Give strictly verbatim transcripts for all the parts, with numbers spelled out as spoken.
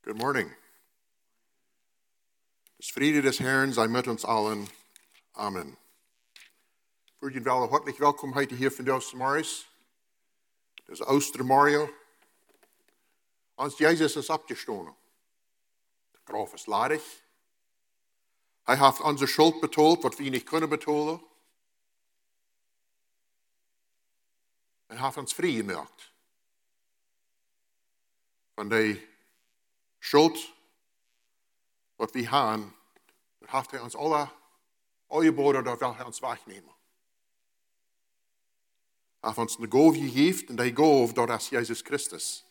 Good morning. Das Friede des Herrn sei mit uns allen. Amen. Ich würde Ihnen wel hartelijk welkom heten hier vandaag morgens. Das Oostermorgen. Als Jezus is opgestaan. Der Graf ist ledig. Hij heeft onze schuld betaald, wat we niet kunnen betalen. En hij heeft ons vrij gemaakt. Van de schuld, wat we hebben, dat heeft hij ons alle, alle boden, dat wil hij ons wegnemen. Hij heeft ons een gaaf gegeven, en die gaaf, dat is Jezus Christus.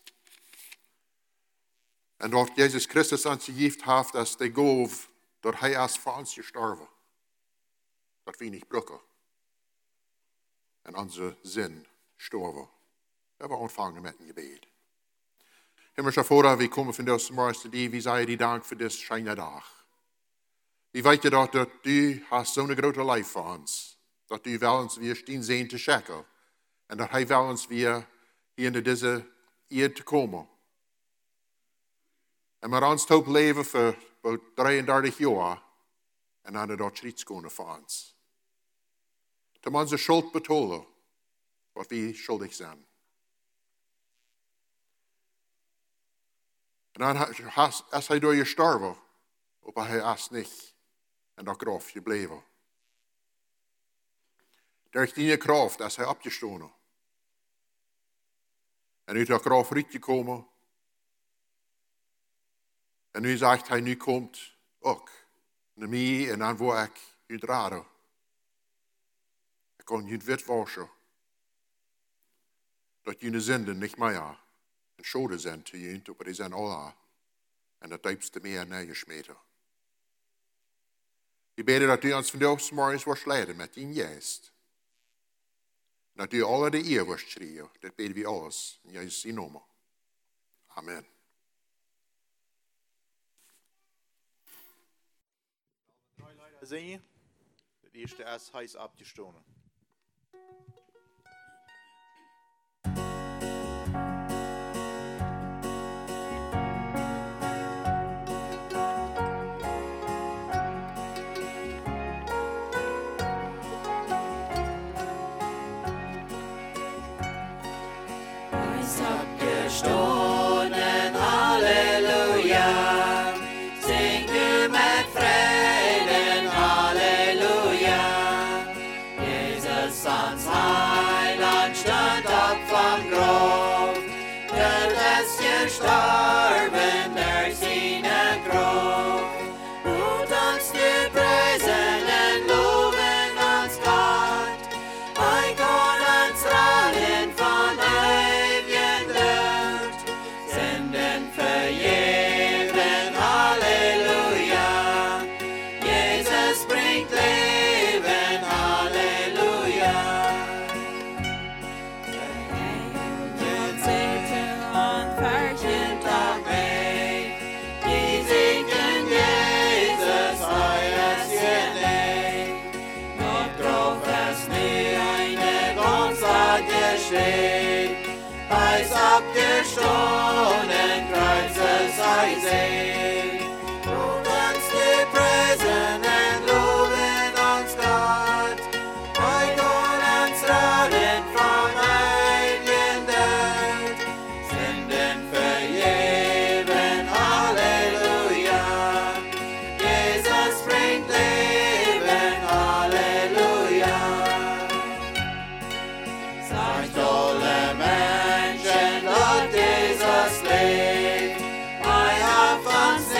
En dat Jezus Christus ons gegeven heeft, is die gaaf, dat hij is voor ons gestorven. Dat we niet brücken. En onze zin sterven. We hebben ontvangen met een gebed. Hemelsche Vader, we komen vandaag morgens te die, we zeggen die dank voor deze schijne dag. We weten dat, dat u hast zo'n grote lief voor ons. Dat u wel ons weer stien zijn te checken. En dat hij wel ons weer hier in deze eeuw te komen. En maar ons hoop leven voor drieëndertig jaar. En dan dat schriet komen voor ons. Om onze schuld betalen. Wat we schuldig zijn. En dan is hij door je sterven, op hij is niet. En dat graf gebleven. Door die kracht is hij opgestaan. En uit dat graf uitgekomen. En nu zegt hij, nu komt ook naar mij en dan wil ik u draden. Ik kan je wit waschen. Dat je de zinden niet meer en schulden zijn te je, maar die zijn alle. En dat diepst te meer neergesmeten. Ik bid dat u ons vandaag morgens wordt leiden met je geest. Dat u alle de eer wordt schreeuwen. Dat bidden we alles in Jezus' naam. Amen. Zie je? Het eerste is, hij is opgestaan. Stonen, halleluja, zing u met vreden, halleluja. Jezus ans heiland stand op van graf, er is gestorben door zijn graf. Moet ons nu prijzen en loven ons God, hij kan ons raden van hij is opgestaan en Kreuzes hij zegt. Roep ons nu prijzen en loven ons God. Hij kan ons raden van eigen dood. Zinden vergeven, halleluja. Jezus brengt leven, halleluja. Sagt alle Menschen, dat Jezus leeft. Hij heeft ons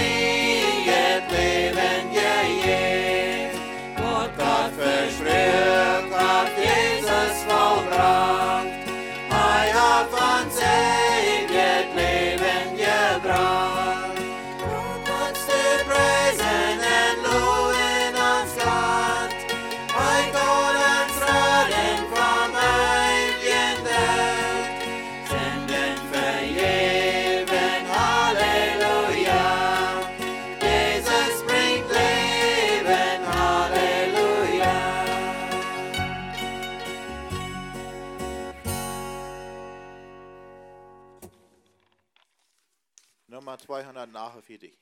Nummer zweihundert nachher für dich.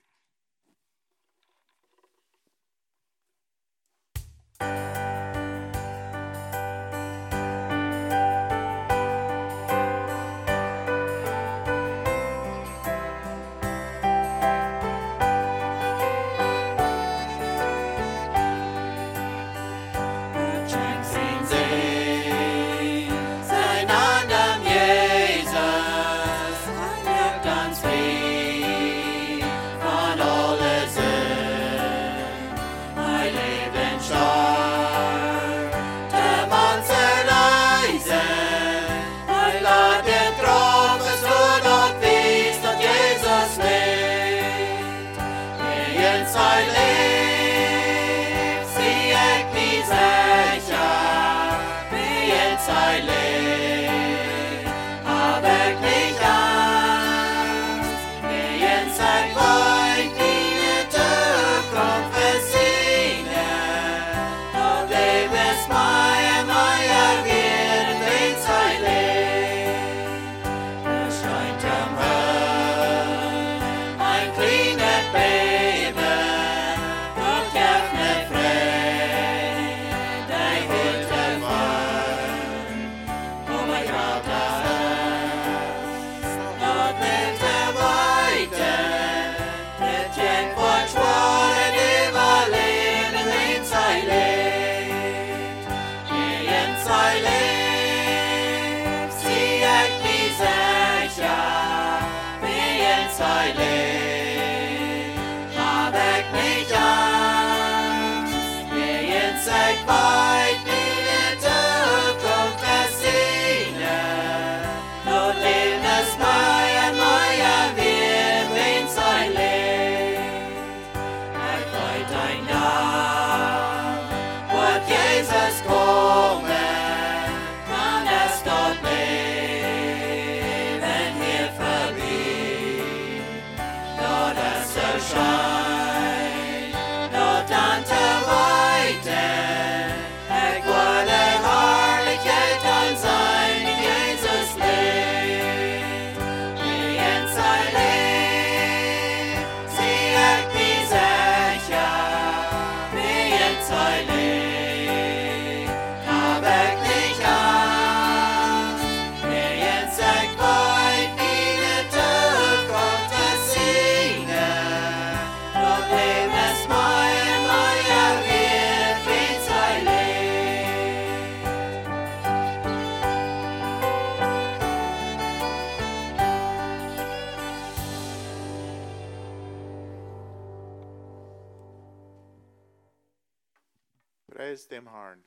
Preis dem Herrn.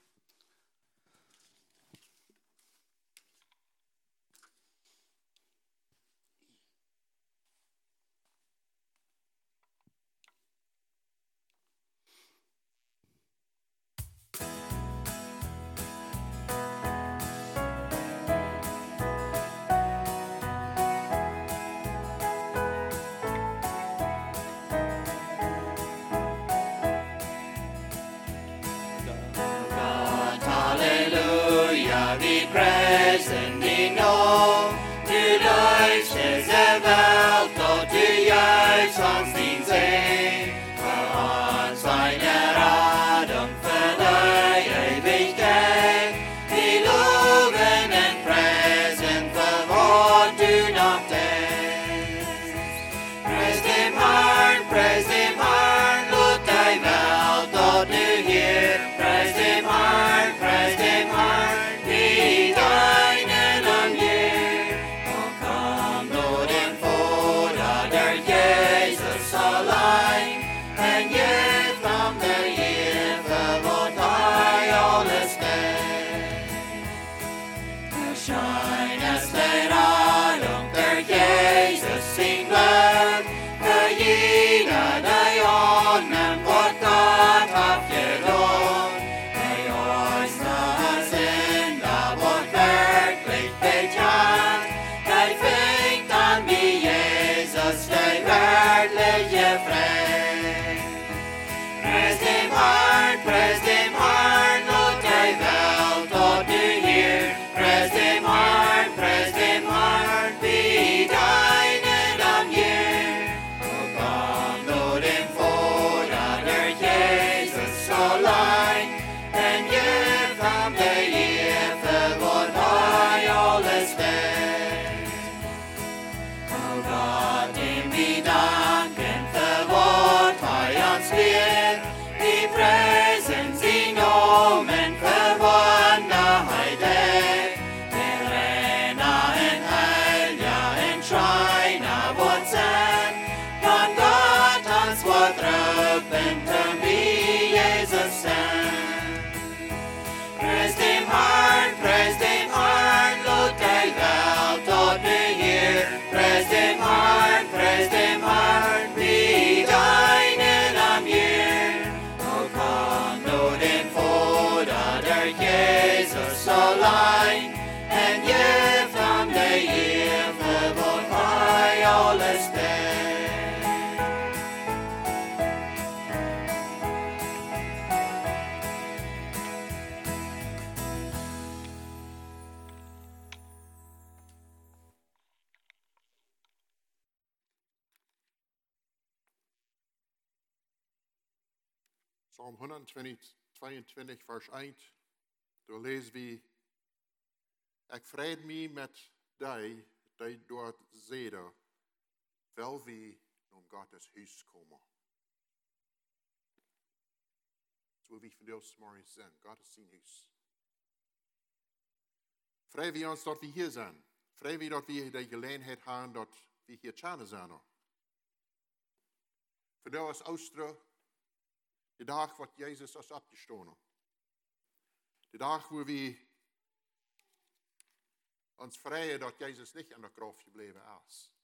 Vi preisen din nåd, du leuchtest Welt och du gällst hans din segen. För hans seine Radung verleih Ewigkeit. Vi loben und preisen für was du noch denkst. Preis dem Herrn, preis dem Herrn, lud die Welt och du hier. Preis dem Herrn, preis dem Herrn. dat roepen te wie Jezus zijn. Prijs dem Herrn, prijs dem Herrn, loot hij wel tot de Heer. Prijs dem Herrn, prijs dem Herrn, wie deinen am Heer. O kan door den Vader der Jezus allein, en je van de Heer wordt hij alles deed. Psalm honderdtweeëntwintig, vers één. Daar lezen we: Ik vrede mij met die, die door het zeden, wel wie om Gottes huis komen. Zo wie van Deus morgens zijn, God is zijn huis. Vrede we ons dat we hier zijn. Vrede we dat we de gelegenheid hebben dat we hier tjane zijn. Voor Deus Oosteren, de dag wat Jezus is opgestoken. De dag waar we ons vrijen dat Jezus niet aan de kruis gebleven is.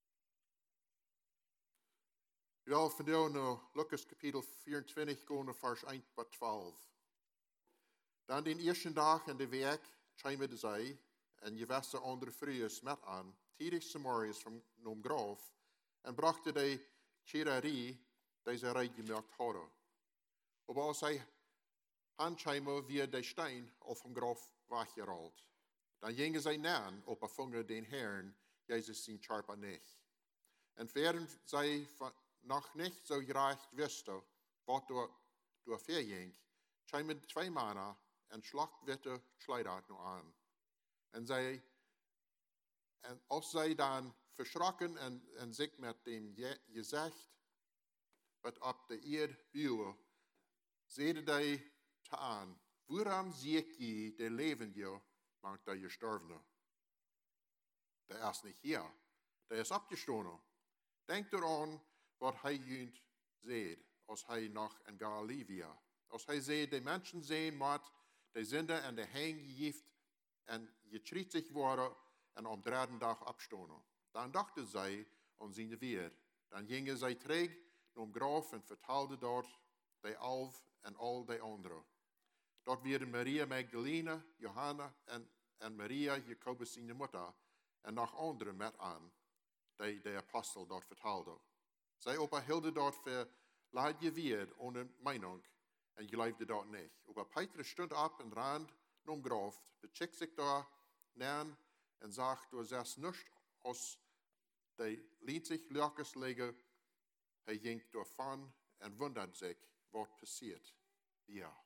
We willen vandaag naar Lucas kapitel vierentwintig gaan, naar vers één tot twaalf. Dan den eerste dag in de week kwamen zij, en je wist de andere vrouwen met aan, tidig Samariërs van nom graf, en brachten de chirurgie, die ze reid gemerkt hadden. Op als zij aankwamen, weer de steen al vom graf weggerold. Dan gingen zij na op een vinger den Herrn, Jezus zijn scherpe nicht. En während zij nog niet zo graag wisten wat door, door verging, kwamen twee mannen en slagwitte kleider nog aan. En, zij, en als zij dan verschrokken en, en zich met dem gezicht wat op de eerd wierden, zeiden zij te aan: waarom zie je de levende, maar de gestorvene? Der is niet hier, der is opgestoken. Denk eraan wat hij junt zegt, als hij nog in Galilee was. Als hij zegt, de mensen zijn met de zonde en de heen gegift en getrietig worden en om derde dag opstoken. Dan dachten zij aan zijn weer. Dan gingen zij terug naar het graf en vertelden dort de elf en al de anderen. Dort werden Maria Magdalene, Johanna en, en Maria, Jacobus zijn moeder, en nog anderen met aan, die de apostel dort vertelden. Zij ophielden dort verlaat je weer ohne Meinung en geloofde dort niet. Aber Petrus stond op en rand naar het graf, becheckte zich daar neer en zag door zes niets als de liet zich lurkes liggen. Hij ging door van en wunderde zich wat passiert. Ja.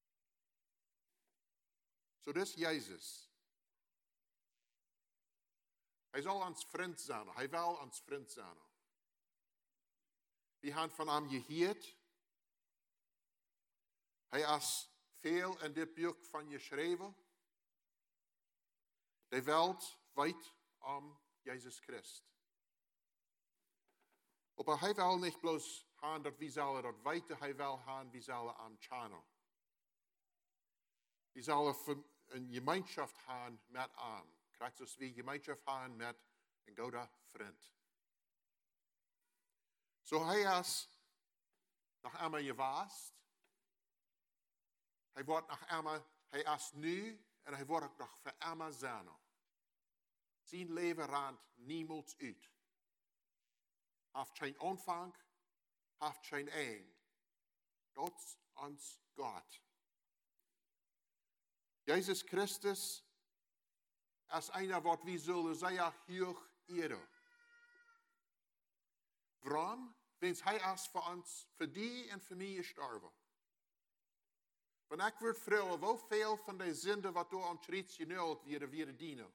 Zo dus Jezus. Hij zal ons vriend zijn. Hij wil ons vriend zijn. We hebben van hem gehoord. Hij is veel in dit boek van geschreven. De wereld weet om Jezus Christus. Maar hij wil niet bloos gaan dat we zullen dat weten. Hij wil gaan, we zullen hem kennen. We zullen een gemeenschap gaan met hem. Krijgt dus we gemeenschap gaan met een goede vriend. Zo hij is nog eenmaal gewaast. Hij wordt nog eenmaal, hij is nu en hij wordt ook nog voor eenmaal zijn. Zijn leven raadt niemand uit. Heeft geen aanvang, heeft geen eind. Dat is ons God. Jezus Christus is einer wat we zullen zeer hoog eren. Waarom? Want hij is voor ons, voor die en voor mij gestorven. Want ik word vrouwen, wel veel van de zonde wat door ons reeds genuld werden, weer dienen.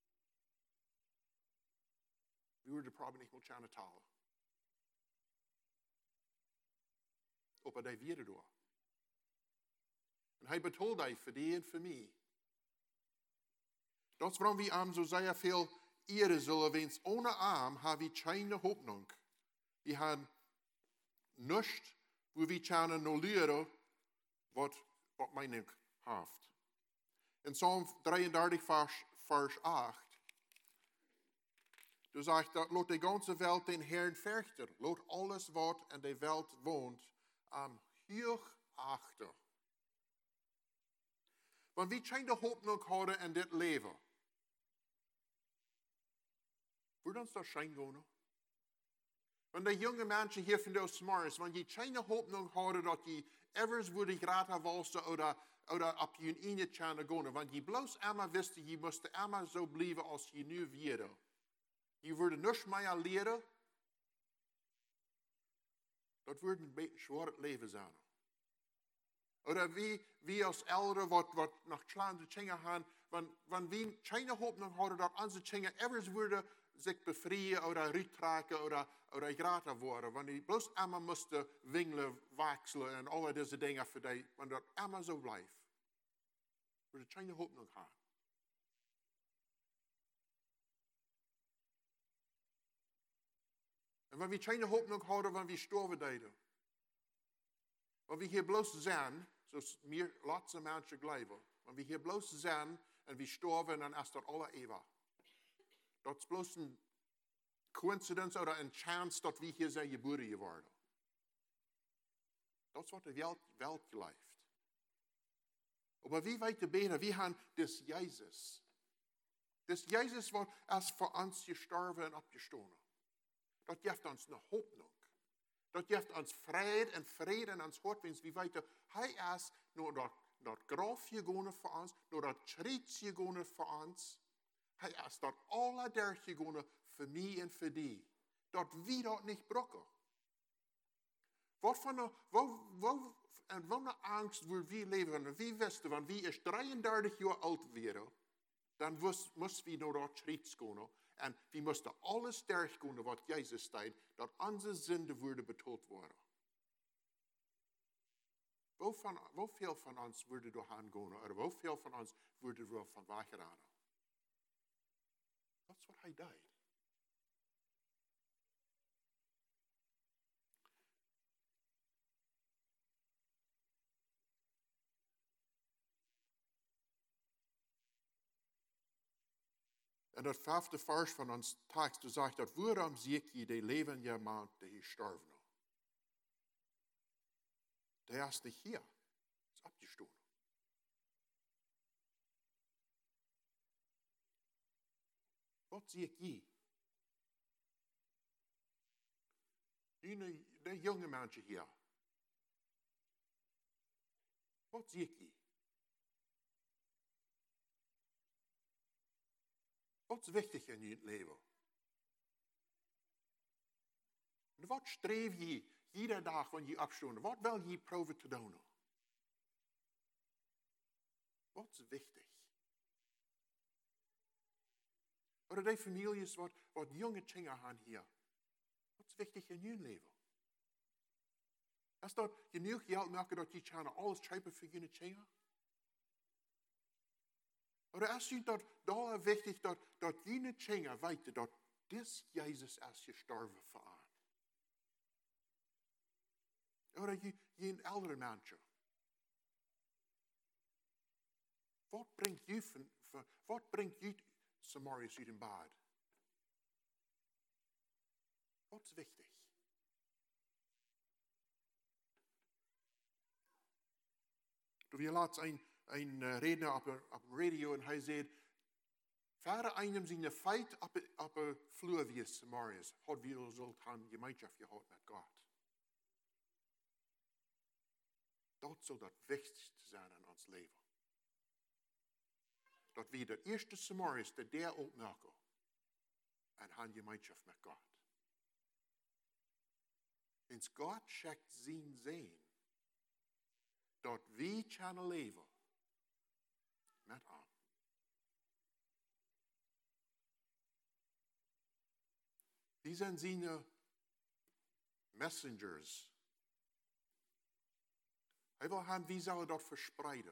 We worden probably niet meer aan het talen. Aber die werden door. En hij betoelt hij voor die en voor mij. Dat is waarom we hem zo zeer veel eren zullen, want ohne hem hebben we geen hoopnung. We hebben nicht, wo wir können nur leren, was, was Meinung haft. In Psalm drieëndertig, Vers, Vers acht, du sagst, dat laat die ganze Welt den Herrn vechter, laat alles wat in der Welt wohnt, am hoch achter. Want wie keine Hoffnung haben in dit Leben, würde uns das schein gehen? Wenn die junge Menschen hier von der Smars, wenn die keine Hoffnung haben, dass die evers würde gerade walsen oder, oder ab je in eine Chane gehen, wenn die bloß einmal wüsste, je müsste einmal so bleiben, als je nu wäre. Je würde nichts mehr leren, das würde ein bisschen schweres Leben sein. Oder wie, wie als Eltern, was, was nach kleinen Kindern haben, wenn, wenn wir keine Hoffnung haben, dass unsere Kinder evers würde sich befreien oder rücktragen oder, oder gerade worden. Wenn die bloß einmal müssten Wingeln wechseln und alle diese Dinge für die, wenn das einmal so bleibt, würde keine Hoffnung haben. Und wenn wir keine Hoffnung haben, wenn wir sterben werden, wenn wir hier bloß sind, so mir laatste Menschen glauben, wenn wir hier bloß sind und wir sterben, dann ist das alle ewig. Das ist bloß eine Koinzidenz oder eine Chance, dass wir hier sind geboren geworden. Das ist, was die Welt, Welt läuft. Aber wie weit besser, wir haben das Jesus. Das Jesus, was erst für uns gestorben und abgestorben. Das gibt uns eine Hoffnung. Das gibt uns Frieden und Frieden in uns Hart, wenn wir weiter, hey, erst nur das, das Graf gegangen für uns, nur das Schritt gegangen für uns. Hey, erst das alle der gegangen für mich und für dich. Das wir das nicht brauchen. Was für eine, wo, wo, und welche Angst würde wir leben, wie wissen, wenn wir erst drieëndertig Jahre alt wären, dann müssen wir nur das Schritt gehen. Und wir müssen alles durchgehen, was Jesus sagt, dass unsere Sünde würde betont worden. Wo, von, wo viel von uns würde du hingehen, oder wo viel von uns würde du von wegrennen? Das ist, was er deed. En dat vijfde vers van ons tekst, du sagt, dat waarom zie je die leven jemand die gestorven is? Der ist nicht hier, ist abgestorben. Wat zie ik je? De jonge mensen hier. Wat zie ik je? Wat is wichtig in je leven? En wat streef je iedere dag wanneer je opstaat? Wat wil je proberen te doen? Wat is wichtig? Oder die families wat, wat jonge kinderen hebben hier. Wat is wichtig in je leven? Is dat genoeg geld maken dat je kan alles schepen voor je kinderen? Oder is het dat daar wichtig dat, dat je kinderen weten dat dit Jezus is gestorven voor hen? Oder je, je een oudere mensje. Wat brengt je van, van, wat brengt je Samariërs uit in bad? Wat is wichtig? Toen we laatst een, een uh, redner op de radio en hij zei, vader einem zijn feit op de vloer wie Samariërs, had we zult gaan gemeenschap gehad met God. Dat zal dat wichtigste zijn in ons leven. Dat we de eerste Samariërs de der opmerken en gaan gemeenschap met God. En God schickt zijn zijn dat we kunnen leven met hem. Die zijn zijn messengers. Hij wil gaan, wie zullen dat verspreiden?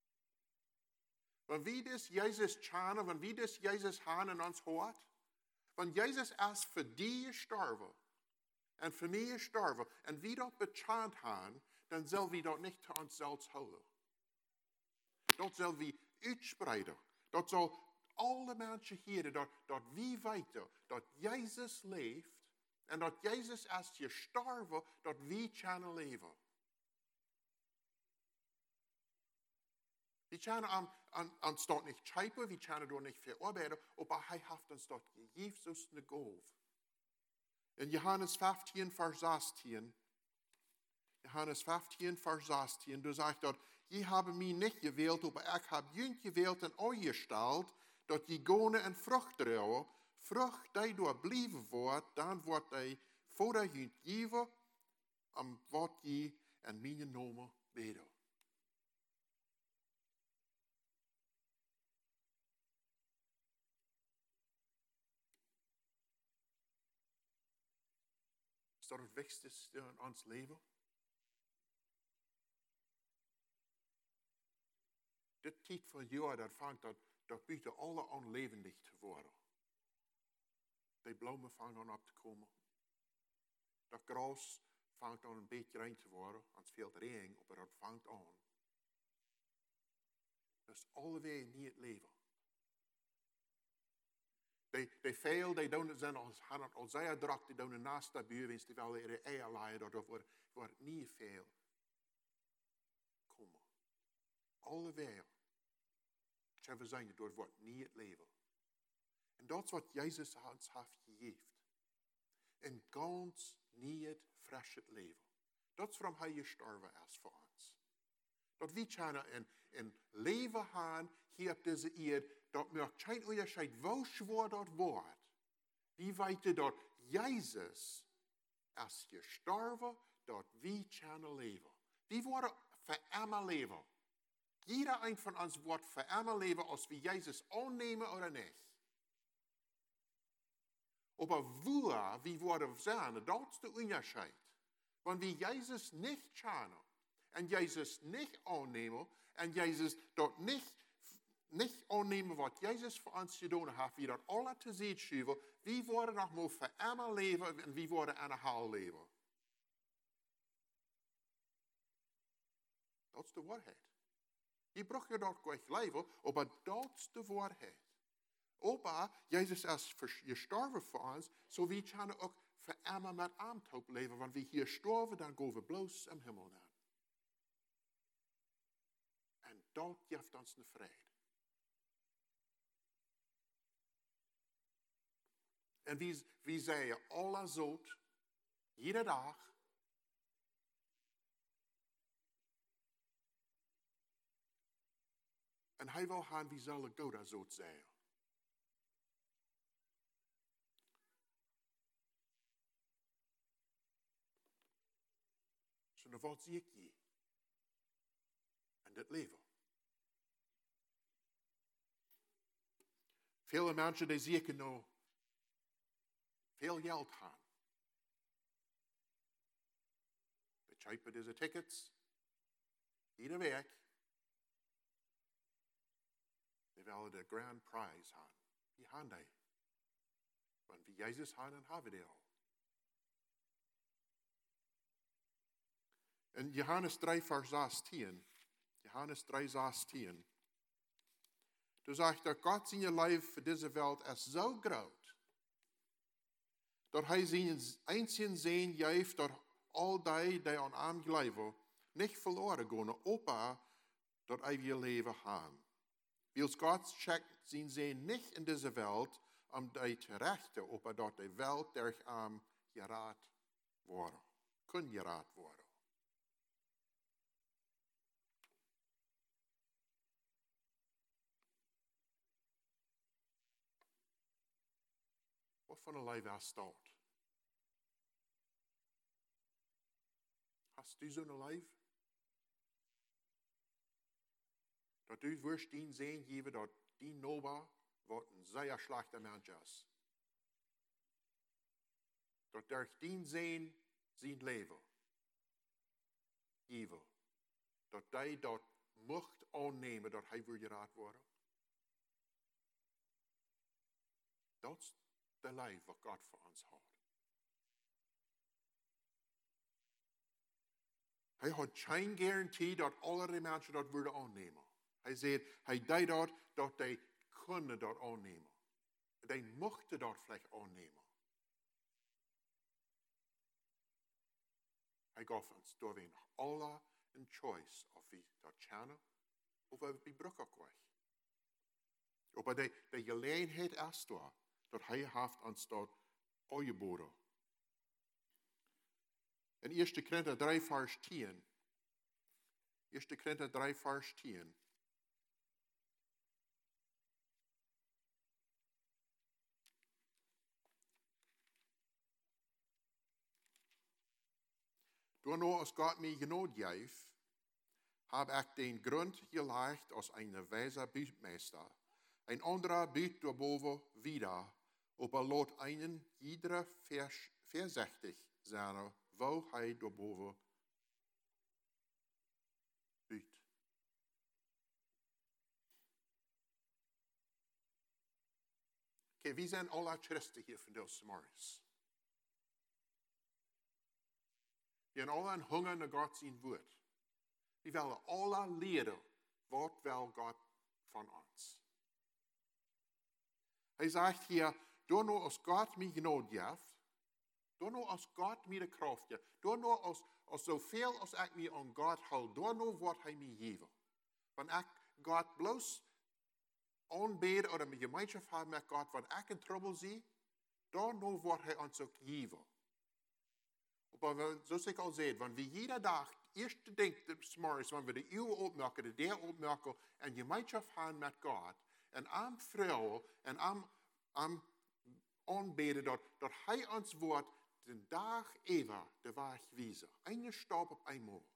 Wenn wir das Jesus kennen, wenn wir das Jesus haben in uns hart, wenn Jesus erst für die gestorben en voor mij sterven, en wie dat bekend hebben, dan zullen we dat niet te onszelf houden. Dat zullen we uitspreiden. Dat zal alle mensen hier, dat, dat wie weten, dat Jezus leeft, en dat Jezus als je sterven, dat wie kunnen leven. We kunnen aan, aan, aan dat niet schepen, we kunnen door niet verarbeiden, maar hij heeft ons dat gegeven, zoals een golf. In Johannes vijftien, vers zestien, Johannes vijftien, vers zestien, daar zegt dat, je hebben mij niet gewählt, maar ik heb jullie gewählt en euch gesteld, dat je gone en vrucht dragen, vrucht die door blijven wordt, dan wordt die voor de jullie geven, om wat je en mijn naam bidden. Is dat het wichtigste in ons leven? Dit tijd van jaar, dat vangt dat, dat buiten alle aan levendig te worden. Die bloemen vangen aan op te komen. Dat gras vangt aan een beetje rein te worden, want het veel regen, maar dat vangt aan. Dat is alweer niet het leven. Die, die veel, die doen zijn als, hadden al zeer druk, die doen naast de buur, die wel ihre eigen leiden, dat wordt, wordt niet veel komen. Alweer. Tja, we zijn, dat wordt niet het leven. En dat is wat Jezus ons heeft gegeven. Een ganz niet fresh het leven. Dat is waarom hij gestorven is voor ons. Dat we kunnen een, een leven hebben hier op deze aarde, dat maakt geen onderscheid, hoe zwaar dat wordt. Die weten dat Jezus is gestorven, dat we kunnen leven. Die worden voor immer leven. Jeder een van ons wordt voor immer leven als we Jezus aannemen of niet. Maar waar we worden zijn, dat is de onderscheid. Wanneer we Jezus niet kennen en Jezus niet aannemen en Jezus dat niet, niet aannemen wat Jezus voor ons gedaan heeft, we dat alle te zien schuiven, we worden nog maar voor immer leven en we worden aan een haal leven. Dat is de waarheid. Je braucht je dat gleich leven, maar dat is de waarheid. Opa, Jezus is gestorven voor ons, zo we kunnen ook voor immer met hem leven. Want we hier sterven, dan gaan we bloos im Himmel naar. En dat geeft ons de vrede. En wie, wie zeggen alle zout, iedere dag. En hij wil gaan, wie zal ik dat zout zeggen. So, nou wat zie ik je? En dit leven. Vele mensen die zie ik nou veel geld gaan. Die kopen deze tickets. Iedere week. Die willen de grand prize gaan. Die gaan die. Want wie Jezus gaan, dan hebben die al. In Johannes drie, vers zestien, Johannes drie, zestien, toen zegt er, God zijn lief voor deze wereld is zo groot, dat hij zijn einzigen Zoon geeft, dat al die, die aan hem geloven, niet verloren gaan, opa, dat hij wil leven gaan. Wils God schickt zijn Zoon niet in deze wereld, om die te rechten, opa, dat die wereld durch hem geraad worden, kun geraad worden. Wat voor een leven hast du? Hast du zo'n leven? Dat u wirst dien zijn geven dat die Noba wat een zeer slechte mens is. Dat durch dien zijn zijn leven geven. Dat hij dat mocht aannemen dat hij wil geraad worden. Dat is de leven wat God voor ons had. Hij had geen garantie dat alle die mensen dat wilden aannemen. Hij zei, hij deed dat, dat die kunnen dat aannemen. Die mochten dat vielleicht aannemen. Hij gaf ons door we nog alle een choice of we dat kennen of we bij bruggen krijgen. Maar de, de gelegenheid is daar, dat hij heeft ons dat aangeboden. In eerste Korinther drie vers tien. eerste Korinther drie vers tien. Door nou als Gott mij genood geeft, heb ik den grond gelegd als een wijze buurtmeester. Een anderer buurt daarboven wieder, aber laat einen iedere voorzichtig zijn, wo hij daarboven buurt. Okay, wie zijn alle Christen hier van deze morgens? We hebben alle een hunger naar God zijn woord. We willen alle leren wat wil God van ons. Hij zegt hier, door nou als God mij genood geeft, door nou als God mij de kracht geeft, door nou als, als zoveel als ik mij aan God hou, door nou wat hij mij geeft. Want ik God bloos aanbeden of een gemeenschap hebben met God, wat ik in trouble zie, door nou wat hij ons ook geeft. Maar zoals ik al zei, wanneer we iedere dag eerst denken, s'morgens, wanneer we de uw opmerken, de deel opmerken en gemeenschap hebben met God, en aan vrouwen en aan, aan aanbeden dat, dat hij ons woord de dag even de weg wijzen. Een stap op eenmaal.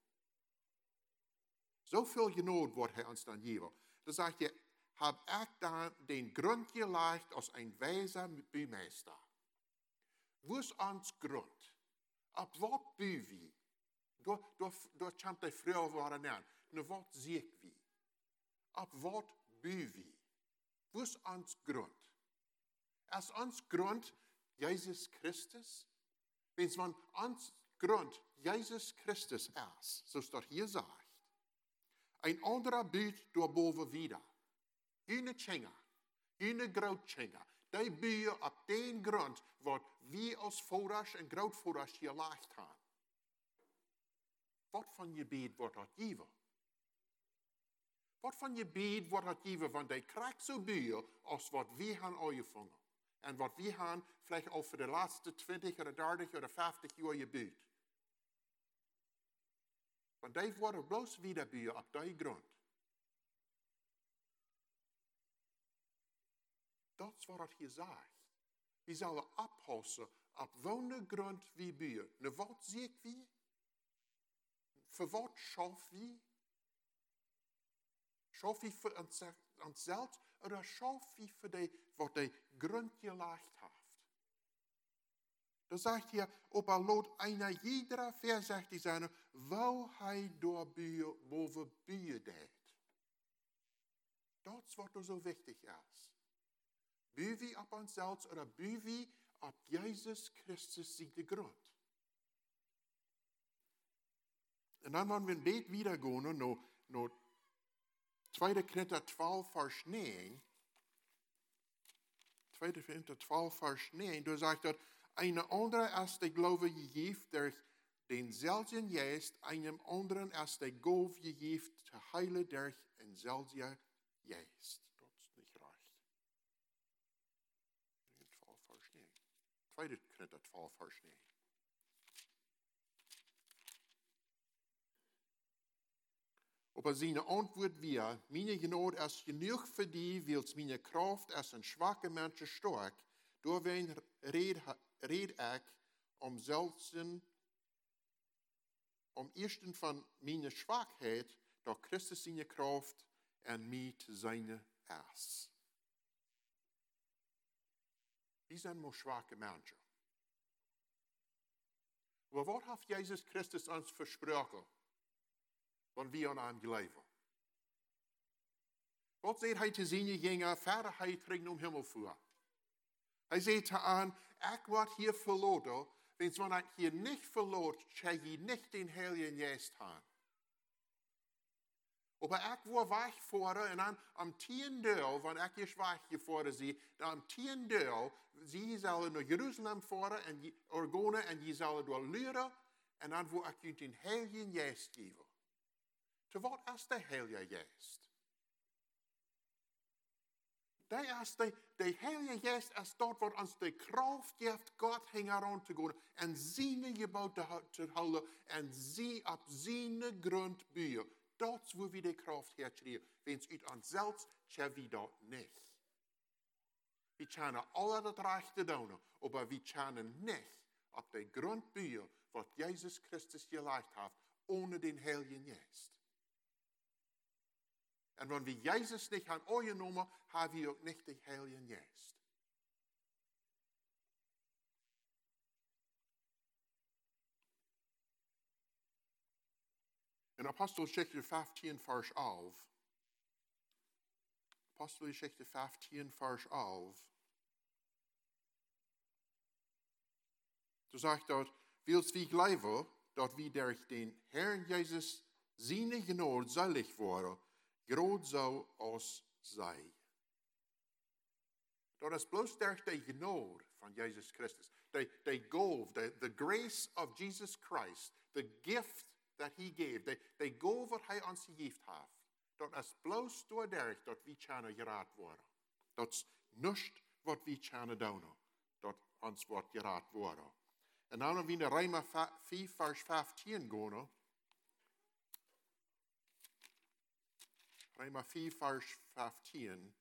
Zoveel genood wordt hij ons dan geven. Dan zegt je, heb ik dan den grond gelegd als een wijze buurmeester. Wo is ons grond? Op wat buur we? Door, door, door chant de vrouw waren aan. Nu wat zie ik wie? Op wat buur we? Wo is ons grond? Is ons grond Jezus Christus? Wens van ons grond Jezus Christus is, zoals dat hier zegt. Een andere buurt daarboven wieder. Geen Tjenga, geen groot Tjenga. Die buur op den grond wat we als vouders en grootvouders gelegd hebben. Wat van je beet wordt dat geven? Wat van je beet wordt dat geven? Want die krijgt zo buur als wat we hebben aangevangen. En wat we hebben vielleicht al voor de laatste twintig of dertig of vijftig jaar je beet. Want die worden bloos wieder buur op die grond. Dat is wat het hier zegt. We zullen oppassen op welke grond we buur. Nu wat zie ik wie? Voor wat schaf wie? Schaf wie voor onszelf, of schaf wie voor die, wat die grond gelegd heeft? Dan zegt hij, op al laat einer iedere voorzichtig zijn, wou hij door buur boven buur deed. Dat is wat er zo wichtig is. Buur wie op onszelf, of buur wie op Jezus Christus zie de grond. En dan wanneer we een beetje wieder gaan, naar, naar tweede Korinther twaalf vers negen. tweede Korinther twaalf vers negen, daar zegt dat, een andere als de Glaube geeft, der denselben Geist, einem anderen als de Gauf geeft, te heilen der denselben Geist. Dat is niet recht. twaalf vers negen. tweede Korinther twaalf vers negen. Op zijn antwoord weer, mijn genood is genoeg voor die, wils mijn kracht als een zwakke mens sterk, door wen red, red ik om zelfs, om eerst van mijn zwakheid, door Christus zijn kracht en mij te zijn is. Wie zijn maar zwakke mensen? Maar wat heeft Jezus Christus ons versproken? Want wie aan hem geloven. Wat zei hij te zijn gingen, verder hij terug naar hemel voor. Hij zei te aan, ik word hier verloren, Wenn man het hier nicht verloor, zal je nicht den Heiligen Geist haben. Aber ich war weg vorher und dann am tiendeel, wenn ich hier weg gefahren sie, dann am tiendeel, sie sollen naar Jerusalem fahren und orgonen en je zullen door leren en dan wil ik je den Heiligen Geist geven. Zu wat is de Heilige Geist? Der ist der, der Heilige Geist ist dort, wo uns die Kraft gibt, Gott heran zu gehen und seine Gebote zu halten und sie auf seine Grund bauen. Dat is wo wir die Kraft herkriegen. Wenn es uit ons selbst, können wir das nicht. Wir können alle das Rechte tun, aber wir können nicht auf den Grund bauen, was Jesus Christus gelegt hat, ohne den Heiligen Geist. Und wenn wir Jesus nicht haben angenommen, haben wir auch nicht den Heiligen Geist. In Apostelgeschichte vijftien, vers elf. Apostelgeschichte vijftien, vers elf. Da sagt dort, wils wie geloven, dat wie durch den Herrn Jesus seine Gnade selig worden, groot zo als zij. Dat is bloos durch die Gnade van Jesus Christus. Die, die golf, the, the grace of Jesus Christ, the gift that he gave, die, die golf wat hij ons gegeven heeft. Dat is bloos doordat dat we kunnen geraad worden. Dat is niet wat we kunnen doen, dat ons wordt geraad worden. En dan we naar Roma vier, vers vijftien gaan. Roma vier, vers vijftien.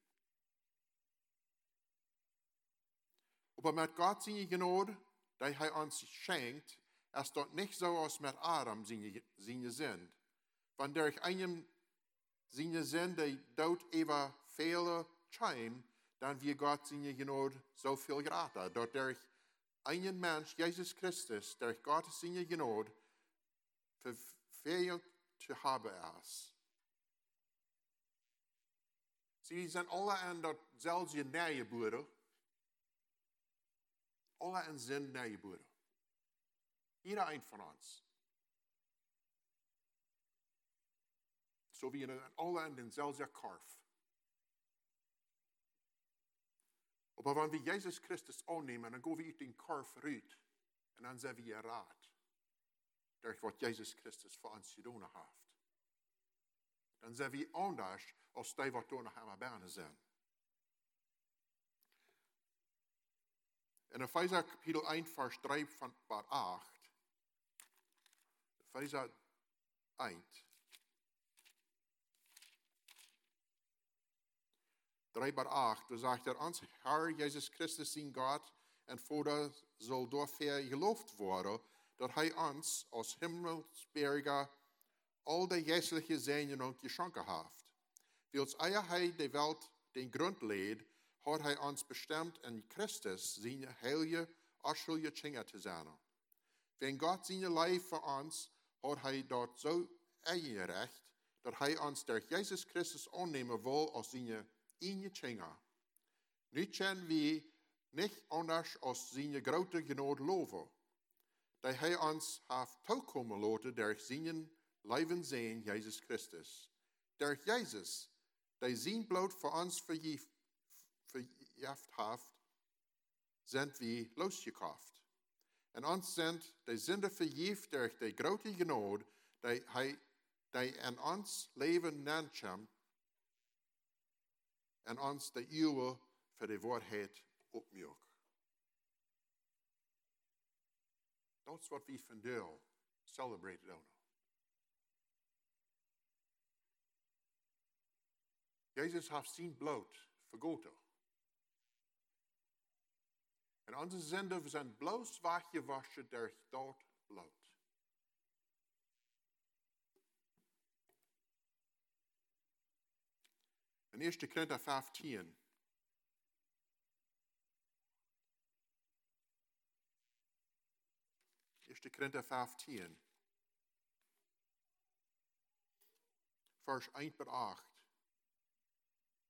Aber mit Gott seine Gnade, die er uns schenkt, ist dort nicht so als mit Adam seine, seine Sünde. Wenn durch einen seine Sünde die dort über viele schein, dann wird Gott seine Gnade so viel gratis. Dort durch einen Mensch, Jesus Christus, durch Gottes seine Gnade, verfehlt zu haben ist. Sie sind alle an datzelfde nijeboeren. Alle an zijn nijeboeren. Ieder een van ons. Zo wie alle an denzelfde korf. Aber wenn wir Jesus Christus annehmen, dann gehen wir uit den korf uit. En dan zijn we raad. Durch wat Jesus Christus voor ons gedaan heeft. Dan zijn we anders als die wat toen nog aan bijna zijn. In Epheser kapitel één, vers drie van par acht. Epheser één. drie par acht, da sagt er, ons Herr Jesus Christus zijn God en Vader zal doorver geloofd worden, dat hij ons als Himmelsberger al de geestelijke zegeningen geschonken heeft. Wils eer hij de wereld den grond leed, had hij ons bestemd in Christus zijn heilige, afschuwelijke Kinder te zijn. Wenn God zijn leven voor ons, had hij dat zo eingerecht, dat hij ons door Jesus Christus aannemen wil als zijn ene Kinder. Nu kunnen we niet anders als zijn grote genade loven, dat hij ons heeft toekomen laten door zijn leven zijn, Jesus Christus. Door Jezus, die zijn bloed voor ons vergeeft heeft, zijn we losgekauft. En ons zijn de zonde vergeeft door de grote genade, die hij die in ons leven neemt, en ons de eeuwen voor de waarheid opmerkt. Dat is wat we vandaag celebreren. Jezus heeft zijn bloed vergoten. En onze zonden zijn bloos weggewaschen door dat bloed. In eerste Korinther vijftien. eerste Korinther vijftien. Vers één tot acht.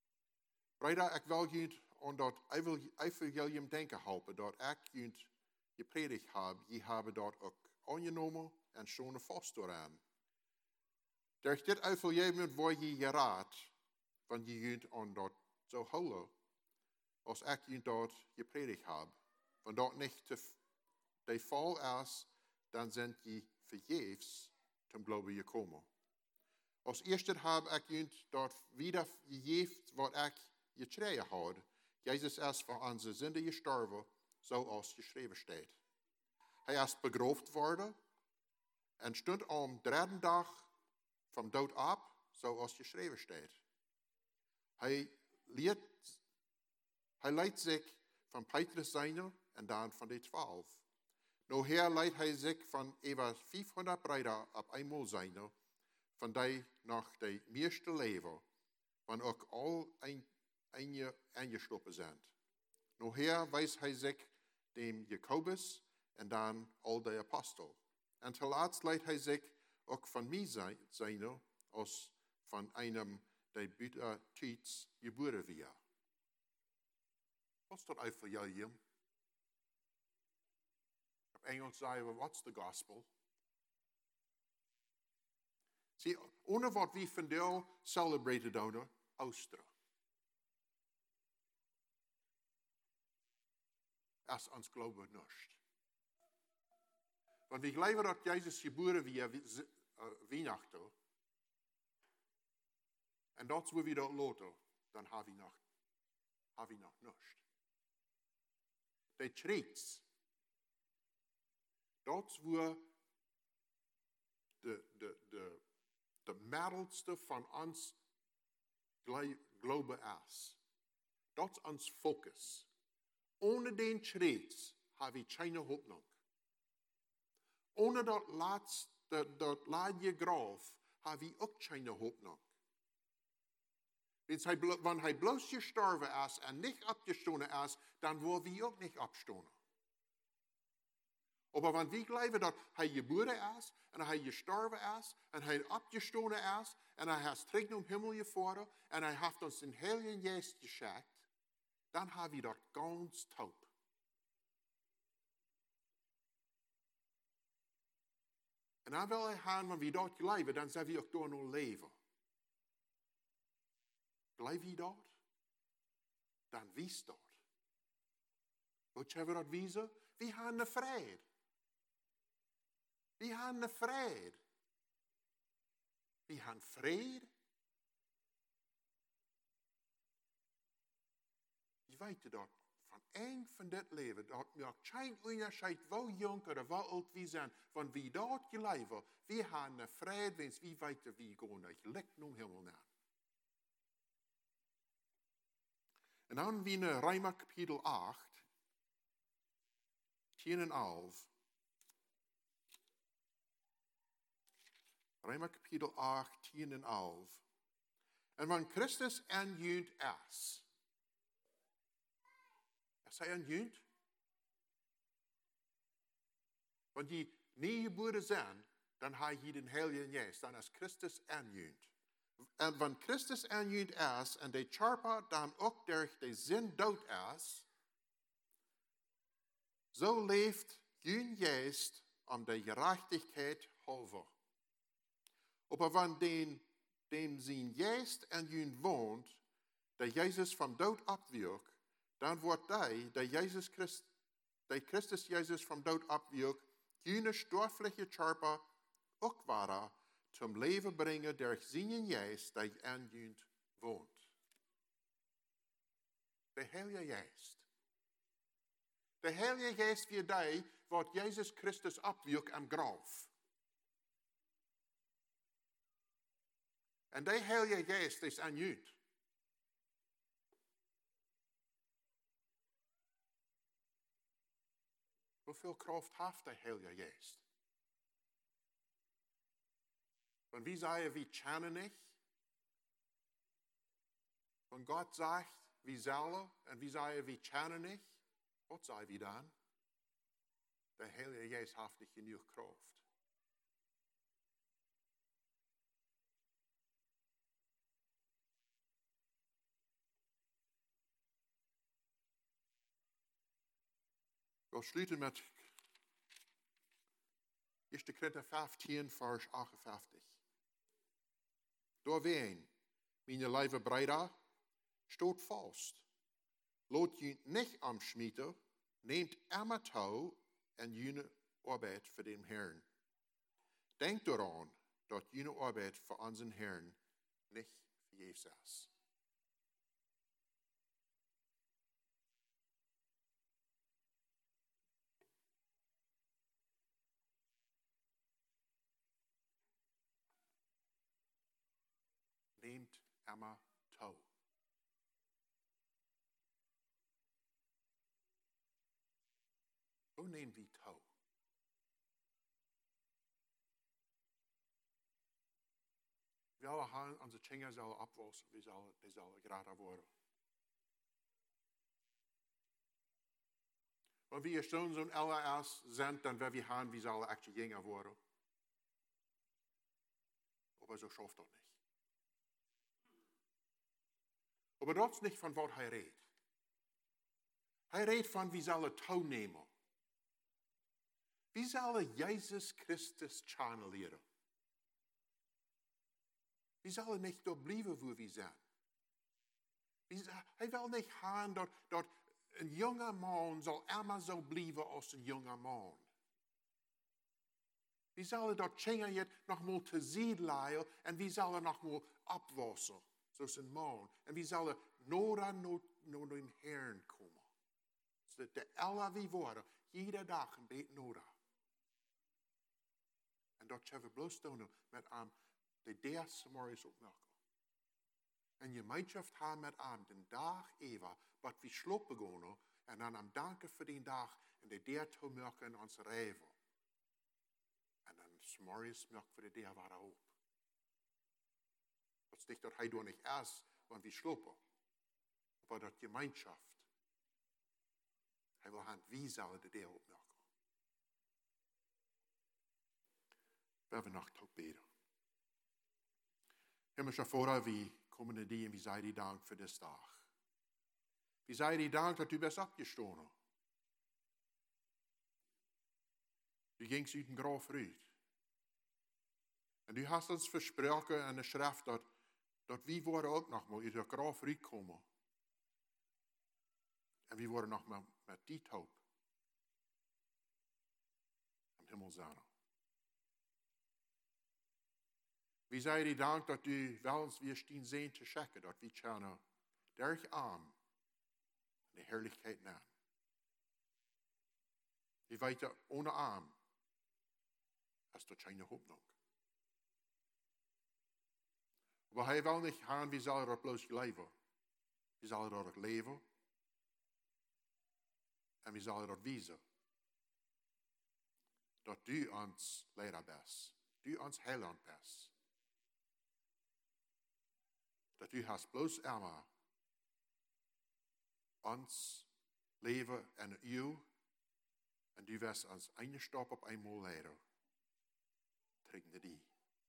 Breder, ik wil jullie aan dat evangelium denken helpen, dat ik jullie gepredigt heb, je hebben dat ook aangenomen en schon vast eraan. Er is dit over jemand waar je je raad, van je kunt aan dat zo houden, als ik je dat gepredigt heb. Van dat niet te, de val is, dan zijn je vergeefs ten geloven gekomen. Als eerste heb ik je dat wieder gegeven wat ik gekregen had. Jezus is voor onze zonde gestorven, zoals geschreven staat. Hij is begroofd worden en stond om derde dag van dood op, zoals geschreven staat. Hij leidt, hij leidt zich van Petrus zijne en dan van de twaalf. Nou her leidt hij zich van over vijfhonderd breder op eenmaal zijne, van die nog de meeste leven, van ook al een, een aangestoppen zijn. Nou her wijst hij zich dem Jacobus en dan al de apostel. En te laatst leidt hij zich ook van mij zijne, als van einem die buiten tijds geboren weer. Wat is dat uit voor jou, Jim? Op Engels zeggen we, what's the gospel? Zie, ohne wat we vandaag celebraten doen, Oosteren. Als ons geloven niet. Want we geloven dat Jezus geboren weer Weihnachten. En dat we we dat laten, dan hebben we nog, hebben we nog niets. De treats, dat we de, de, de, de middelste van ons geloven is. Dat is ons focus. Ohne den treats hebben we geen hoop nog. Ohne dat laatste, dat laatste graf, hebben we ook geen hoop nog. Wanneer hij bloos gestorven is en niet opgestonden is, dan worden we ook niet opstonden. Maar wanneer we geloven dat hij geboren is, en hij gestorven is, en hij opgestonden is, en hij is terug naar de hemel gevaren, en hij heeft ons een Heilige Geest geschenkt, dan hebben we dat ganz taub. En dan wil hij gaan, wanneer we dat geloven, dan zijn we ook door nog leven. Geloof je dat? Dan wies dat. Wat hebben we dat wiezen? We hebben de vrede. We hebben de vrede. We hebben vrede. Je weet dat van één van dit leven, dat maakt geen onderscheid wel jong of wel oud we zijn, van wie dat geloven, we hebben de vrede, wens we weten wie gaan naar licht naar hemel naar. En dan wie in Römer kapitel acht, tien en elf. Römer kapitel acht, tien en elf. En wanneer Christus aanjunt is. Is hij aanjunt? Want die niet geboren zijn, dan heb je den Heilige Geest, dan is Christus aanjunt. En wanneer Christus aanjunt is, en de charpa dan ook door de zin dood is, zo leeft je geest om de gerechtigheid halve. Maar wanneer dem zijn geest en je woont, dat Jezus van dood opwierk, dan wordt hij, dat Jezus Christus, dat Christus Jezus van dood opwierk, je stoffelijke charpa ook ware, zum leven brengen door zijn geest, dat aan je woont. De Heilige Geest. De Heilige Geest wie die, wat Jezus Christus opwierk am graf. En de Heilige Geest is aan je. Hoeveel kracht heeft de Heilige Geest? Want wie zei wie kennen nicht? Wenn Gott sagt, wie sollen, und wie sei wie kennen nicht? Was sei wie dann? Der Heilige Geist hat nicht genug Kraft. Wir schließen mit eerste Korinther vijftien, vers achtenvijftig. Doorween, mijn lieve Brüder, stoot vast. Laat je niet amschmieten, neemt immer touw en jullie arbeid voor den Herrn. Denk eraan dat jullie arbeid voor onze Herrn niet vergeefs is. Neemt immer touw. Hoe neemt wie touw? We alle gaan onze tjinger zullen opwassen, we zullen, die zullen graag worden. Wenn wir schon so ein L A S sind, dann werden wir haben, wir sollen echt jünger worden. Aber so schafft das nicht. Aber das ist nicht von was er redet. Er redet von, wir sollen touw nehmen. Wir sollen Jesus Christus channelieren. Wir sollen nicht dort bleiben, wo wir sind. Er will nicht haben, dass, dass ein junger Mann soll immer so bleiben als ein junger Mann. Wir sollen dort Kinder jetzt noch mal zu Sied leihen und wir sollen noch mal abwassen, so ein Mann. Und wir sollen nur an nur dem Herrn kommen. So der alle wie worden, jeder Tag ein bisschen nur. Und dort hebben we bloos doen met aan de deers morgens opmerken. En je gemeenschap hebben met aan den dag even, wat we slopen begonnen, en dan am danken voor die dag, en de deer te merken in ons leven. En dan morgens merken we de deer waar op. Dat is niet dat hij door niet is, want we slopen. Maar dat gemeenschap. Hij wil gaan, wie zullen de deer opmerken. We hebben nog tot beden. Hemelsche Vater, we komen naar die en we zeggen je dank voor deze dag. We zeggen je dank dat u bent opgestonden. U ging uit een graf uit. En u hast ons versproken in de schrift dat, dat we worden ook nog maar uit de graf uitkomen. En we worden nog maar met die hoop am Himmel zijn. We zeggen je dank dat u wel ons weer stien zijn te checken, dat we kunnen derg aan de heerlijkheid na. We weten, ohne arm is dat geen hoop. Maar hij wil niet gaan, we zullen er bloos leven. We zullen er leven. En we zullen er wijzen. Dat u ons leider bent. Du ons heiland bent. Dat u hast bloos immer ons leven en u en du wirst ons eine stap op eenmaal leiden. Trinken die.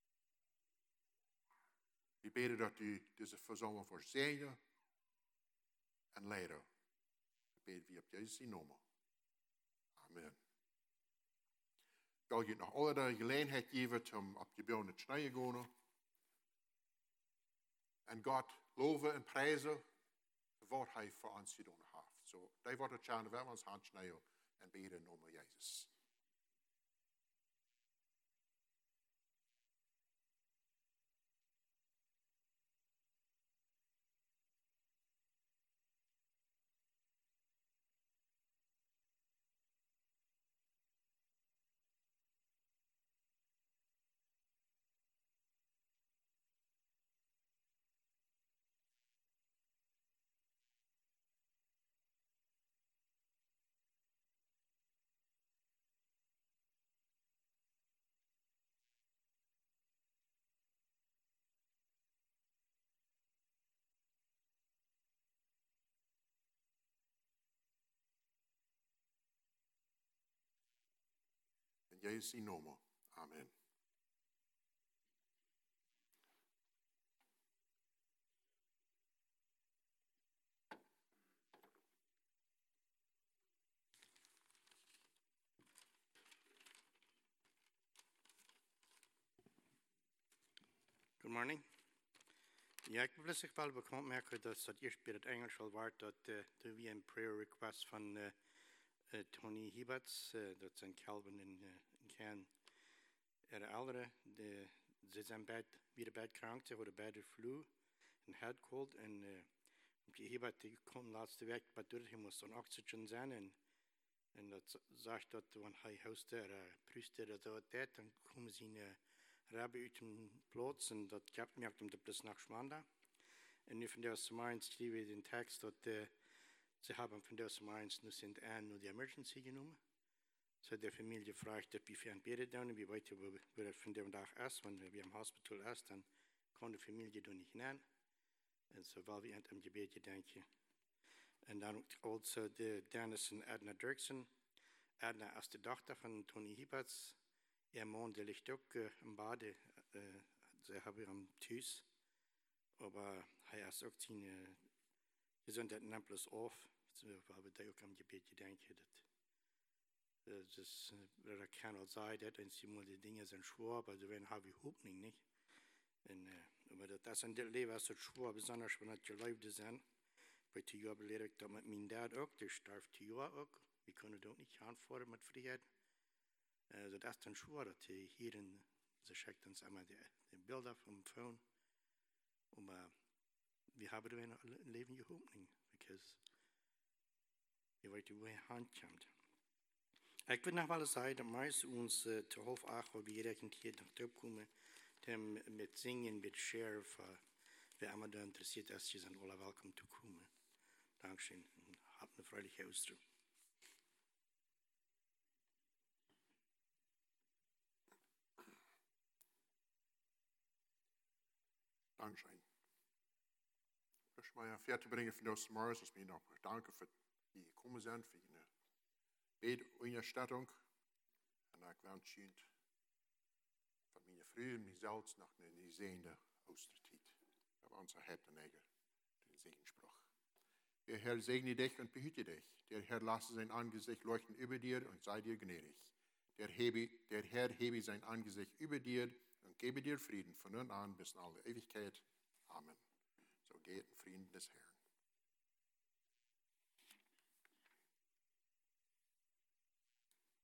We bidden dat u deze verzonnen voorzien en leiden. We bidden we op Jezus naam. Amen. Ik wil je nog alle de gelegenheid geven om op je beelden te snijden gaan. En God loven en prijzen wat hij voor ons gedaan heeft. Zo, so, die wordt het gaan, we ons hand snijden en bidden in de naam van Jezus. In Jezus naam. Amen. morning. Ja, ik wil zich wel bekend maken dat dat eerst bij het Engels al was dat uh, er weer een prayer request van uh, uh, Tony Hibbets, uh, dat zijn Calvin in, uh, in Kern. Er ouderen, de, ze zijn bed, weer bed krank, ze hadden bij de flu en head cold en uh, die Hibbet die kwam laatste week bij door, hij moest on oxygen zijn en en dat zegt dat wanneer hij huisde, uh, pruiste dat dat deed, dan komen ze in uh, Rabbi uit een plaats en dat kept merkt hem de plus nach Schmanda. En nu van deze maand schreef in de tekst dat uh, ze hebben van deze maand nu sind aan nu de emergency genomen. So de familie vraagt dat wie veel beden doen en wie weten hoe het van de dag is, wanneer we im hospital is, dan kan de familie doen niet aan. En zo wel we aan het gebedje denken. En dan ook de Dennis en Edna Dirksen. Edna is de dochter van Tony Hibbets. Ihr Mann, der liegt auch äh, im Bade. Äh, sie haben ihn thuis. Aber er ist auch seine Gesundheit nimmt bloß auf. So, weil wir da auch am Gebet gedenken. Das ist, das kann auch sein, dass die Dinge sind schwer, aber so werden habe ich Hoffnung nicht. Und, äh, aber das ist das Leben ist so schwer, besonders wenn es gelebt sind. Bei die Jahre belehrt, dass mit meinem Dad auch, der starb die Jahre auch. Wir können doch nicht anfordern mit Freiheit. Also das ist dann schwer, dass die hier in, sie schickt uns einmal die, die Bilder vom Phone. Und uh, wir haben da ein Leben Hoffnung, weil wir wissen, wo die Hand kommt. Ich würde noch mal sagen, dass meist uns uh, zu Hof auch, weil wir jeder hier nach da kommen, dem mit Singen, mit Sheriff, uh, wer immer da interessiert ist, sie sind alle willkommen zu kommen. Dankeschön und habt eine freudige Ausdruck. Dankeschön. Ich möchte mal fertig bringen von das Morgens, dass wir noch danken für die gekommen sind, für eine Betunterstattung. Und ich wünsche Ihnen von meinen Frühen, mir selbst noch eine sehende Osterzeit. Das war unser Herr den Segenspruch. Der Herr segne dich und behüte dich. Der Herr lasse sein Angesicht leuchten über dir und sei dir gnädig. Der, hebe, der Herr hebe sein Angesicht über dir und gebe dir Frieden von nun an bis in alle Ewigkeit. Amen. So geht in Frieden des Herrn.